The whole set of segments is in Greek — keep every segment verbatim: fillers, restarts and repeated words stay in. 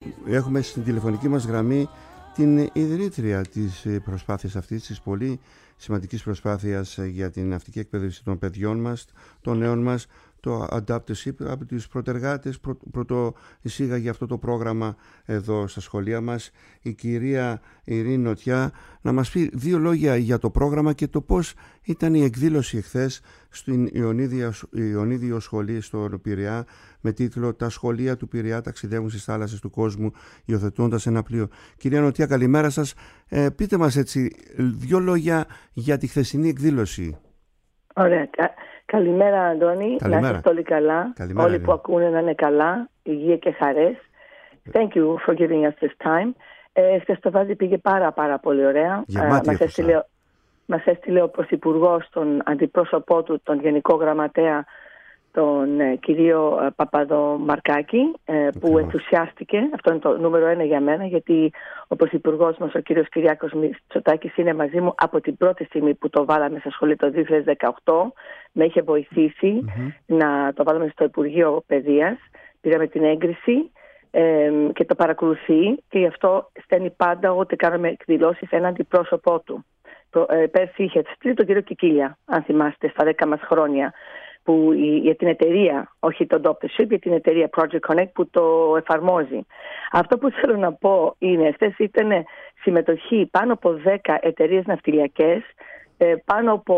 έχουμε στην τηλεφωνική μας γραμμή την ιδρύτρια της προσπάθειας αυτής, της πολύ σημαντικής προσπάθειας για την ναυτική εκπαίδευση των παιδιών μας, των νέων μας, το Adapteship, από τους προτεργάτες πρω, πρωτο εισήγαγε αυτό το πρόγραμμα εδώ στα σχολεία μας, η κυρία Ειρήνη Νωτιά, να μας πει δύο λόγια για το πρόγραμμα και το πώς ήταν η εκδήλωση εχθές στην Ιωνίδιο, Ιωνίδιο Σχολή στον Πειραιά με τίτλο «Τα σχολεία του Πειραιά ταξιδεύουν στις θάλασσες του κόσμου υιοθετώντας ένα πλοίο». Κυρία Νωτιά, καλημέρα σας. Ε, πείτε μας έτσι δύο λόγια για τη χθεσινή εκδήλωση. Ωραία. Καλημέρα, Αντώνη. Καλημέρα. Να είστε όλοι καλά. Καλημέρα, όλοι που ακούνε να είναι καλά, υγεία και χαρές. Thank you for giving us this time. Ε, Χθες το βράδυ πήγε πάρα πάρα πολύ ωραία. Γεμάτη Μας έστειλε, μας έστειλε ο Πρωθυπουργός, τον αντιπρόσωπό του, τον Γενικό Γραμματέα, τον ε, κύριο ε, Παπαδομαρκάκη, ε, που Ακριβώς. ενθουσιάστηκε. Αυτό είναι το νούμερο ένα για μένα, γιατί ο Πρωθυπουργός μας, ο κύριος Κυριάκος Μητσοτάκης, είναι μαζί μου από την πρώτη στιγμή που το βάλαμε στα σχολεία το δύο χιλιάδες δεκαοκτώ. Με είχε βοηθήσει Mm-hmm. να το βάλουμε στο Υπουργείο Παιδείας. Πήραμε την έγκριση ε, και το παρακολουθεί, και γι' αυτό στέλνει πάντα ό,τι κάνουμε εκδηλώσεις ένα αντιπρόσωπό του. Το, ε, πέρσι είχε στείλει τον κύριο Κικίλια, αν θυμάστε, στα δέκα μας χρόνια, που για την εταιρεία, όχι το Adapteship, για την εταιρεία Project Connect που το εφαρμόζει. Αυτό που θέλω να πω είναι, χθες ήταν συμμετοχή πάνω από δέκα εταιρείες ναυτιλιακές, πάνω από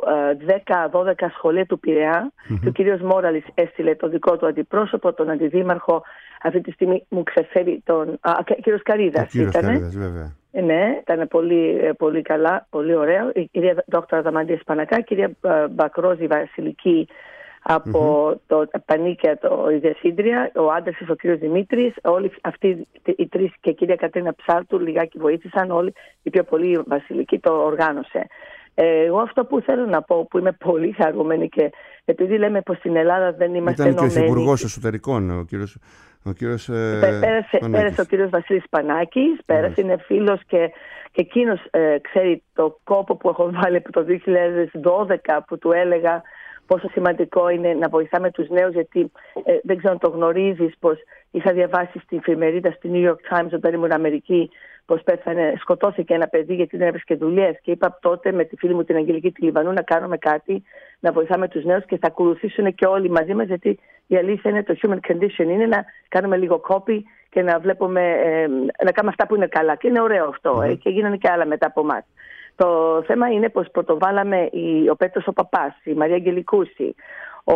δέκα δώδεκα σχολεία του Πειραιά, mm-hmm. και ο κύριος Μόραλης έστειλε το δικό του αντιπρόσωπο, τον αντιδήμαρχο, αυτή τη στιγμή μου ξεφεύγει τον... Α, ο κύριος Καρίδας. Ο κύριος Καρίδας, βέβαια. Ναι, ήταν πολύ, πολύ καλά, πολύ ωραίο. Η κυρία Δόκτωρα Δαμαντία Σπανακά, η κυρία Μπακρόζη Βασιλική από mm-hmm. το Πανίκια, το, η Διευθύντρια, ο άντρας της, ο κύριος Δημήτρης, όλοι αυτοί οι τρεις, και η κυρία Κατρίνα Ψάρτου λιγάκι βοήθησαν, όλοι, η πιο πολύ Βασιλική το οργάνωσε. Ε, εγώ αυτό που θέλω να πω, που είμαι πολύ χαρούμενη, και επειδή λέμε πως στην Ελλάδα δεν είμαστε ενωμένοι. Ήταν και ο Υπουργός Εσωτερικών, ο κύριος, ο κύριος ε, πέρασε, πέρασε ο κύριος Βασίλης Πανάκης, πέρασε, mm. είναι φίλος, και, και εκείνος ε, ξέρει το κόπο που έχω βάλει από το δύο χιλιάδες δώδεκα, που του έλεγα πόσο σημαντικό είναι να βοηθάμε τους νέους, γιατί ε, δεν ξέρω αν το γνωρίζεις, πως είχα διαβάσει στην εφημερίδα στη New York Times όταν ήμουν Αμερική, πως πέθανε, σκοτώθηκε ένα παιδί γιατί δεν έβρισκε δουλειές, και είπα τότε με τη φίλη μου την Αγγελική τη Λιβανού να κάνουμε κάτι, να βοηθάμε τους νέους, και θα ακολουθήσουν και όλοι μαζί μας, γιατί η αλήθεια είναι, το human condition είναι να κάνουμε λίγο copy και να βλέπουμε, ε, να κάνουμε αυτά που είναι καλά, και είναι ωραίο αυτό, mm-hmm. ε, και γίνανε και άλλα μετά από εμάς. Το θέμα είναι πως πρωτοβάλαμε η, ο Πέτρος ο Παπάς, η Μαρία Αγγελικούση, ο,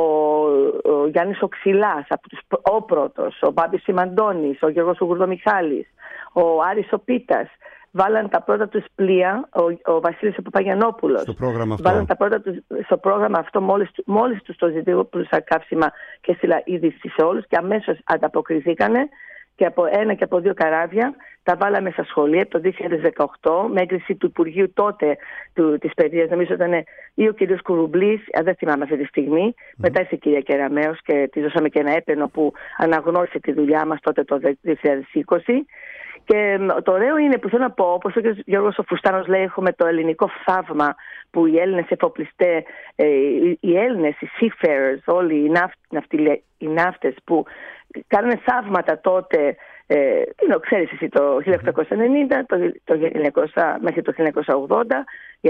ο Γιάννης ο Ξυλάς, από τους, ο πρώτος, ο Μπάμπης Σιμαντώνης, ο Γιώργος ο Γουρδομιχάλης, ο Άρης ο Πίτας. Βάλαν τα πρώτα τους πλοία, ο, ο Βασίλης ο Παπαγιαννόπουλος. Στο πρόγραμμα αυτό. Βάλαν τα πρώτα τους, στο πρόγραμμα αυτό, μόλις, μόλις τους το ζητήσα καύσιμα και στείλα είδηση σε όλους, και αμέσως ανταποκριθήκανε. Και από ένα και από δύο καράβια τα βάλαμε στα σχολεία το δύο χιλιάδες δεκαοκτώ με έγκριση του Υπουργείου τότε του, της Παιδείας. Νομίζω ήταν ή ο κύριος Κουρουμπλής, δεν θυμάμαι αυτή τη στιγμή. Mm. Μετά ήρθε η κυρία Κεραμέως και τη δώσαμε και ένα έπαινο που αναγνώρισε τη δουλειά μας τότε το δύο χιλιάδες είκοσι. Και το ωραίο είναι που θέλω να πω, όπως ο κ. Γιώργος ο Φουστάνος λέει, έχουμε το ελληνικό θαύμα που οι Έλληνες εφοπλιστές, οι Έλληνες, οι seafarers, όλοι οι, ναύ, ναυτιλε, οι ναύτες που κάνανε θαύματα τότε, ε, είναι, ξέρεις εσύ, το χίλια οκτακόσια ενενήντα το, το χίλια εννιακόσια, μέχρι το χίλια εννιακόσια ογδόντα,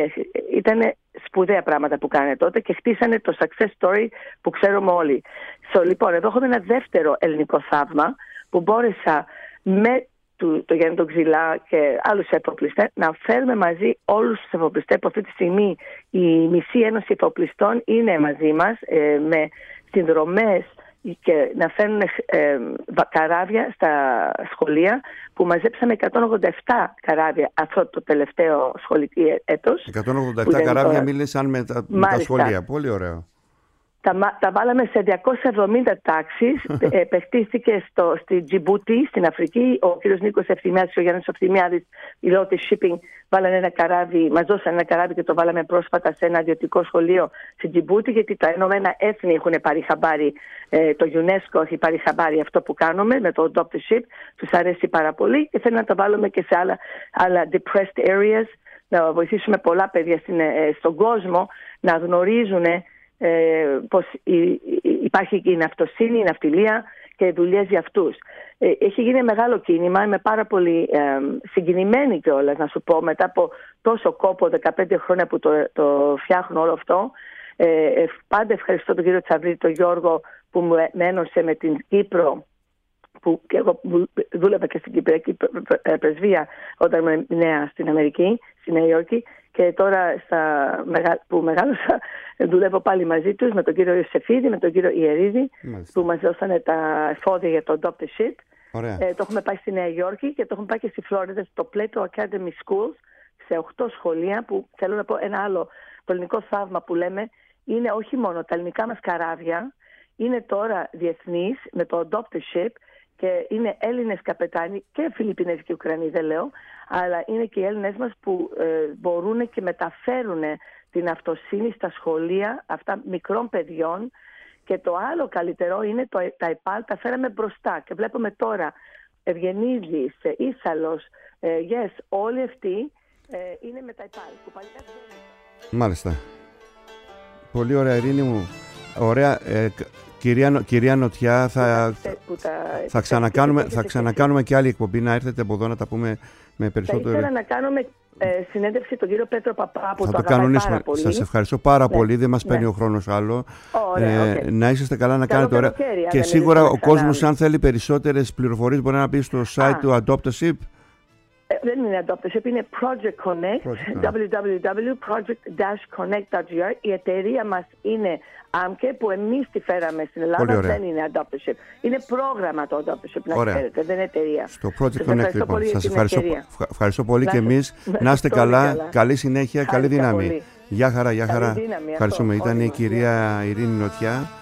ήταν σπουδαία πράγματα που κάνανε τότε και χτίσανε το success story που ξέρουμε όλοι. So, λοιπόν, εδώ έχουμε ένα δεύτερο ελληνικό θαύμα που μπόρεσα με του, το Γιάννη τον Ξυλά και άλλους εφοπλιστές να φέρουμε μαζί όλους τους εφοπλιστές, που αυτή τη στιγμή η μισή Ένωση Εφοπλιστών είναι μαζί μας, ε, με συνδρομές, και να φέρνουν ε, καράβια στα σχολεία, που μαζέψαμε εκατόν ογδόντα επτά καράβια αυτό το τελευταίο σχολικό έτος. εκατόν ογδόντα επτά καράβια τώρα... μίλησαν με τα, με τα σχολεία. Πολύ ωραίο. Τα, τα βάλαμε σε διακόσιες εβδομήντα τάξεις. ε, Παιχτήθηκε στο, στη Τζιμπούτι, στην Αφρική. Ο κ. Νίκος Ευθυμιάδης, ο Γιάννης Ευθυμιάδης, η Λότη Shipping, βάλανε ένα καράβι, μας δώσανε ένα καράβι και το βάλαμε πρόσφατα σε ένα ιδιωτικό σχολείο στη Τζιμπούτι, γιατί τα Ηνωμένα Έθνη έχουν πάρει χαμπάρι, ε, το UNESCO έχει πάρει χαμπάρι αυτό που κάνουμε με το Adapteship. Τους αρέσει πάρα πολύ και θέλουν να το βάλουμε και σε άλλα, άλλα depressed areas, να βοηθήσουμε πολλά παιδιά στην, ε, στον κόσμο να γνωρίζουν Ε, πως η, η, υπάρχει η ναυτοσύνη, η ναυτιλία και δουλειές για αυτούς. έχει γίνει μεγάλο κίνημα. Είμαι πάρα πολύ ε, συγκινημένη κιόλας, να σου πω, μετά από τόσο κόπο, δεκαπέντε χρόνια που το, το φτιάχνω όλο αυτό. Ε, ε, πάντα ευχαριστώ τον κύριο Τσαβρίδη, τον Γιώργο, που μου ένωσε με την Κύπρο, που και εγώ δούλευα και στην Κυπριακή Πρεσβεία όταν ήμουν νέα στην Αμερική, στη Νέα Υόρκη, και τώρα στα, που μεγάλωσα δουλεύω πάλι μαζί τους, με τον κύριο Ιωσεφίδη, με τον κύριο Ιερίδη, Μάλιστα. που μας δώσανε τα εφόδια για το Adoptership. Ε, το έχουμε πάει στη Νέα Υόρκη και το έχουμε πάει και στη Φλόριδα, στο Plato Academy Schools, σε οκτώ σχολεία, που θέλω να πω ένα άλλο, το ελληνικό θαύμα που λέμε, είναι όχι μόνο τα ελληνικά μας καράβια, είναι τώρα διεθνείς με το Adoptership, και είναι Έλληνες καπετάνοι και Φιλιππινές και Ουκρανοί, δεν λέω, αλλά είναι και οι Έλληνες μας που ε, μπορούν και μεταφέρουν την αυτοσύνη στα σχολεία αυτά μικρών παιδιών. Και το άλλο καλύτερο είναι το, τα ΕΠΑΛ τα φέραμε μπροστά και βλέπουμε τώρα Ευγενίδης, Ίσαλος, ε, yes, όλοι αυτοί ε, είναι με τα ΕΠΑΛ. Μάλιστα. Πολύ ωραία, Ειρήνη μου. Ωραία. Ε, Κυρία, κυρία Νοτιά, θα, θα, ξανακάνουμε, θα ξανακάνουμε και άλλη εκπομπή, να έρθετε από εδώ να τα πούμε με περισσότερο. Θα ήθελα να κάνουμε ε, συνέντευξη τον κύριο Πέτρο Παπά, που θα το, το κανονίσουμε. Σας ευχαριστώ πάρα ναι. πολύ, δεν μας παίρνει ναι. ο χρόνος άλλο. Ωραία, ε, okay. Να είσαστε καλά, να Καλό κάνετε ωραία. Και σίγουρα ο κόσμος, αν θέλει περισσότερες πληροφορίες, μπορεί να μπει στο site Α. του Adoptership. Δεν είναι Adoptership, είναι Project Connect, double-u double-u double-u τελεία project connect τελεία gr. Η εταιρεία μας είναι ΆΜΚΕ, που εμείς τη φέραμε στην Ελλάδα, δεν είναι Adoptership. Είναι πρόγραμμα το Adoptership, να ξέρετε, δεν είναι εταιρεία. Στο Project Connect, λοιπόν. Σας ευχαριστώ, ευχαριστώ πολύ και εμείς. Να είστε καλά, καλή συνέχεια, καλή δύναμη. Γεια χαρά, γεια χαρά. Ευχαριστούμε. Ήταν η κυρία Ειρήνη Νοτιά.